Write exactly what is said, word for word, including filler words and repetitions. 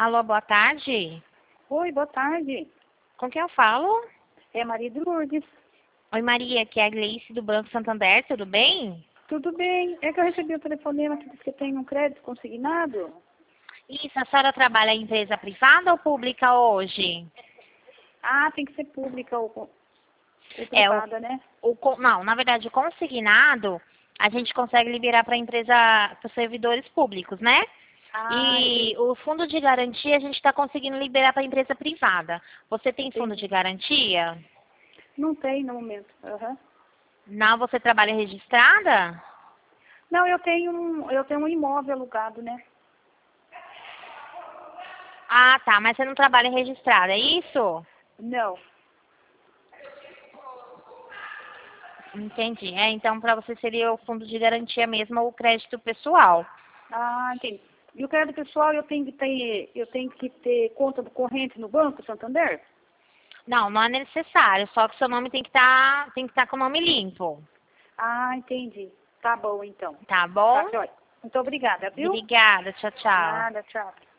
Alô, boa tarde. Oi, boa tarde. Com quem eu falo? É Maria de Lourdes. Oi, Maria, aqui é a Gleice do Banco Santander, tudo bem? Tudo bem? É que eu recebi o telefonema que diz que tem um crédito consignado. Isso, a senhora trabalha em empresa privada ou pública hoje? Ah, tem que ser pública ou, ou É, o, privada, né? o, con- não, na verdade, o consignado, a gente consegue liberar para a empresa, para os servidores públicos, né? Ah, E entendi. o fundo de garantia a gente está conseguindo liberar para a empresa privada. Você tem fundo entendi. de garantia? Não tem no momento. Aham. Não, você trabalha registrada? Não, eu tenho um, eu tenho um imóvel alugado, né? Ah, tá, mas você não trabalha registrada, é isso? Não. Entendi. É, então para você seria o fundo de garantia mesmo ou o crédito pessoal. Ah, entendi. E o crédito pessoal eu tenho que ter, eu tenho que ter conta corrente no Banco Santander? Não, não é necessário, só que seu nome tem que estar, tem que estar com o nome limpo. Ah, entendi. Tá bom, então. Tá Tá, bom? joia. Muito obrigada, viu? Obrigada, tchau, tchau. Nada, tchau.